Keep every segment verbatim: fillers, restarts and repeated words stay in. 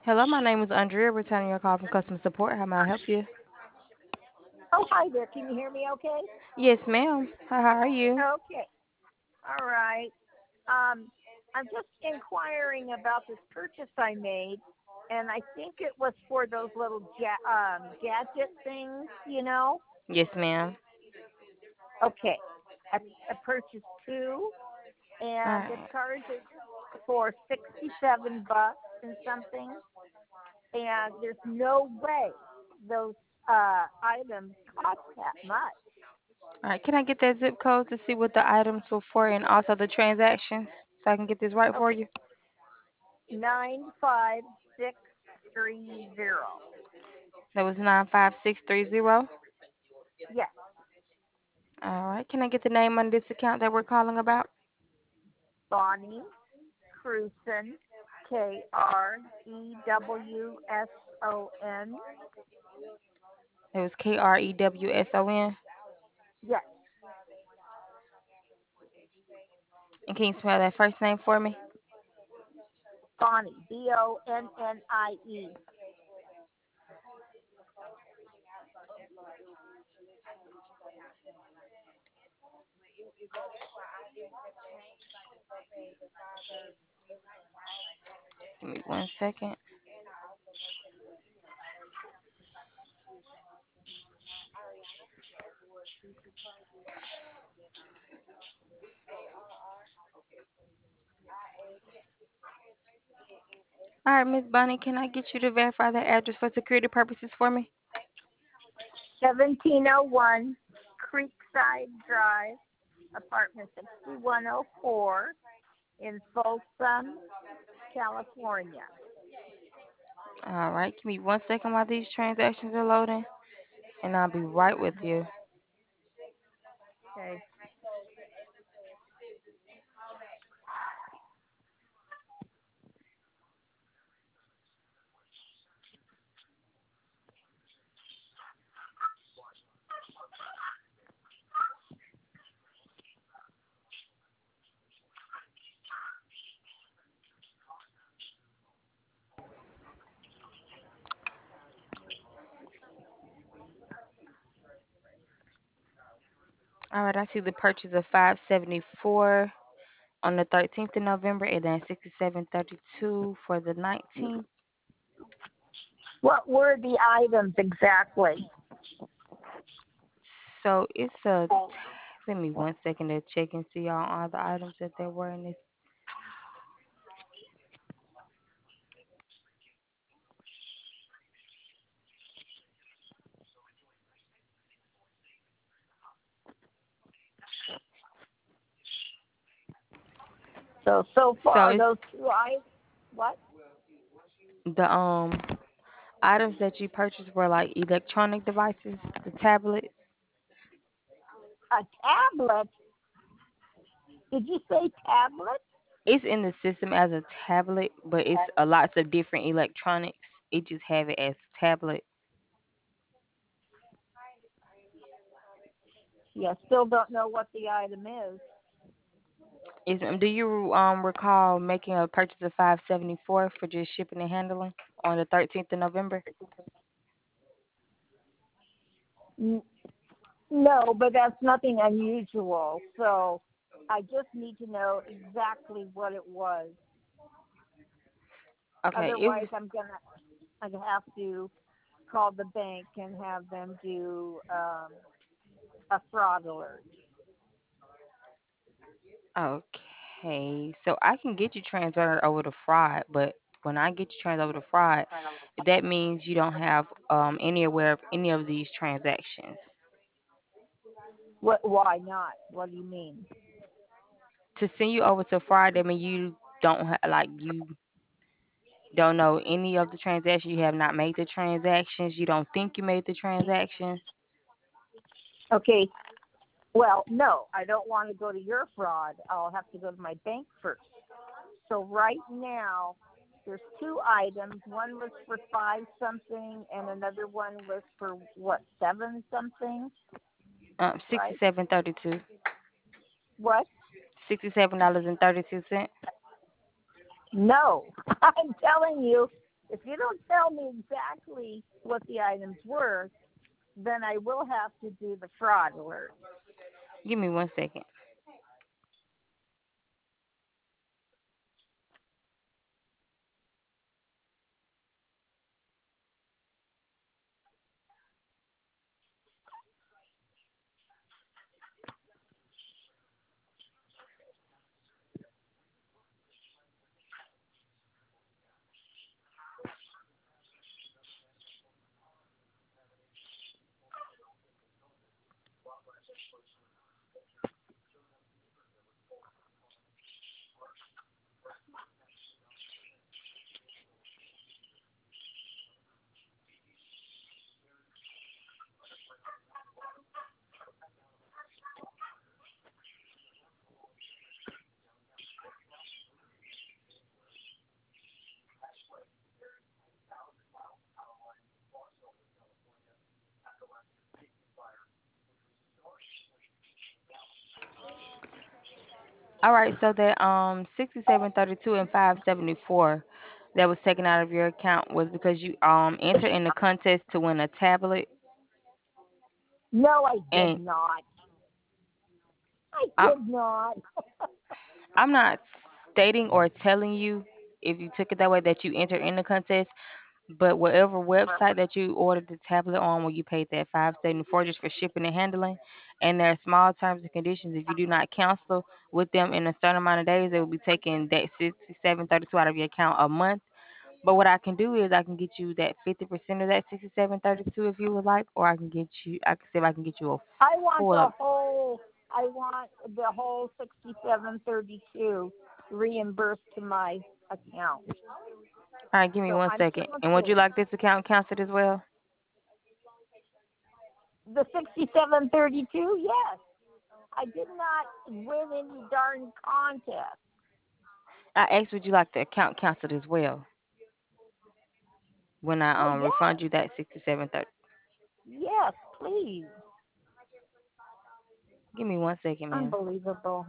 Hello, my name is Andrea, returning your call from customer support. How may I help you? Oh, hi there. Can you hear me okay? Yes, ma'am. Hi, how are you? Okay. All right. Um, I'm just inquiring about this purchase I made, and I think it was for those little ja- um, gadget things, you know? Yes, ma'am. Okay. I, I purchased two, and it Alright. charges for sixty-seven bucks and something, and there's no way those uh, items cost that much. Alright, can I get that zip code to see what the items were for and also the transactions so I can get this right for Okay. you? nine five six three zero. That was nine five six three zero. Yes, Alright, can I get the name on this account that we're calling about? Bonnie Cruson, K R E W S O N. It was K R E W S O N. Yes, And can you spell that first name for me? Bonnie, B O N N I E. Give me one second. Alright, Miss Bonnie, can I get you to verify the address for security purposes for me? seventeen oh one Creekside Drive, apartment sixty-one oh four in Folsom, California. Alright, give me one second while these transactions are loading, and I'll be right with you. Okay. All right, I see the purchase of five seventy-four on the thirteenth of November and then sixty-seven thirty-two for the nineteenth. What were the items exactly? So it's a, let me one second to check and see all, all the items that there were in this. So so So far it's those two items. What? the um items that you purchased were like electronic devices, the tablet. A tablet? Did you say tablet? It's in the system as a tablet, but it's a lots of different electronics. It just have it as tablet. Yeah, still don't know what the item is. Is um, do you um recall making a purchase of five seventy four for just shipping and handling on the thirteenth of November? N- No, but that's nothing unusual. So I just need to know exactly what it was. Okay, it Otherwise, was I'm gonna I have to call the bank and have them do um, a fraud alert. okay. So I can get you transferred over to fraud, but when I get you transferred over to fraud, that means you don't have um any aware of any of these transactions. What? Why not? What do you mean? To send you over to fraud, that means you don't ha- like you don't know any of the transactions. You have not made the transactions. You don't think you made the transactions. Okay. Well, no, I don't want to go to your fraud. I'll have to go to my bank first. So right now, there's two items. One was for five something, and another one was for what seven something, Um, sixty right? seven thirty two. What? Sixty seven dollars and thirty two cents. No, I'm telling you. If you don't tell me exactly what the items were, then I will have to do the fraud alert. Give me one second. All right, so that um sixty-seven thirty-two and five seventy-four that was taken out of your account was because you um entered in the contest to win a tablet. No, I did And not. I I'm did not. I'm not stating or telling you if you took it that way that you entered in the contest, but whatever website that you ordered the tablet on, where you paid that five seventy four just for shipping and handling, and there are small terms and conditions. If you do not cancel with them in a certain amount of days, they will be taking that sixty seven thirty two out of your account a month. But what I can do is I can get you that fifty percent of that sixty seven thirty two if you would like, or I can get you. I can see if I can get you a I want full the up. whole. I want the whole sixty-seven thirty-two reimbursed to my account. All right, give me So one I'm second. going And would you to like this account canceled as well? the sixty-seven thirty-two. Yes, I did not win any darn contest. I asked, would you like the account canceled as well when Well, I um refund yes, you that sixty seven thirty? yes, please. Give me one second, ma'am. Unbelievable.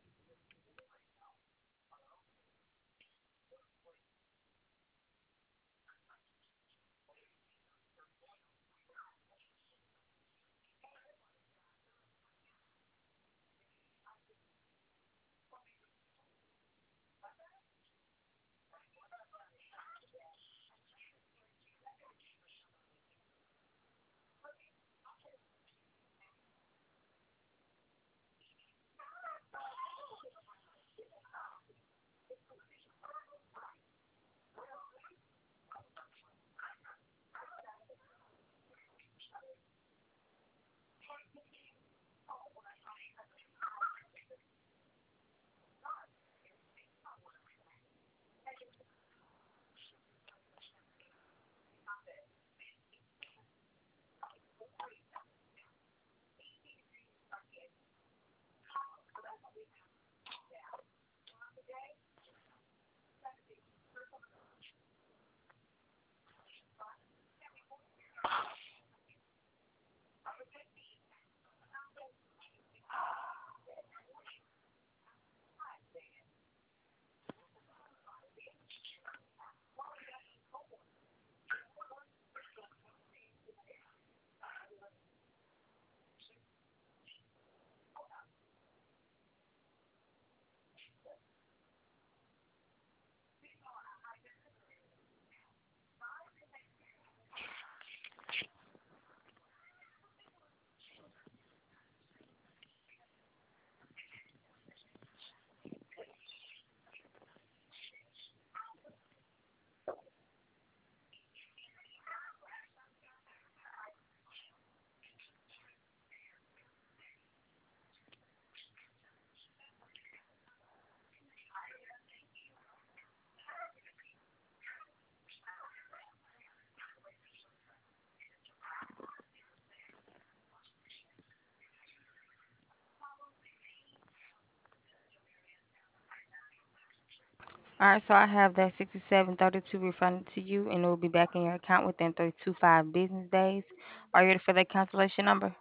All right, so I have that sixty seven thirty two refunded to you, and it will be back in your account within thirty two five business days. Are you ready for that cancellation number?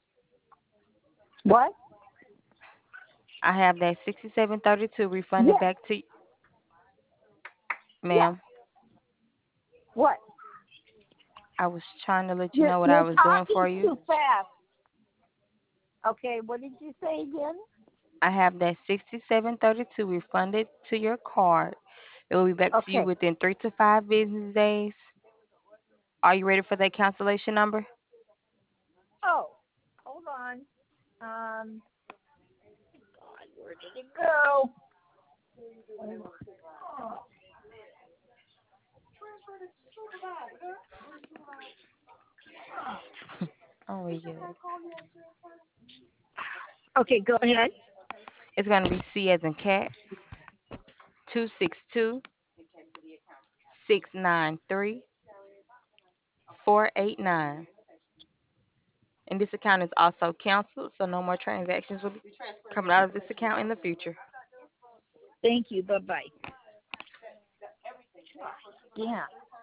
What? I have that sixty seven thirty two refunded Yes, back to you, yes. ma'am. What? I was trying to let you You're know what I you're was doing for talking you. too fast. Okay, what did you say again? I have that sixty-seven thirty-two refunded to your card. It will be back to you Okay. within three to five business days. Are you ready for that cancellation number? Oh, hold on. Um, God, where did it go? Oh, yeah. Okay, go ahead. It's going to be C as in cat, two six two, six nine three, four eight nine. And this account is also canceled, so no more transactions will be coming out of this account in the future. Thank you. Bye bye. Yeah.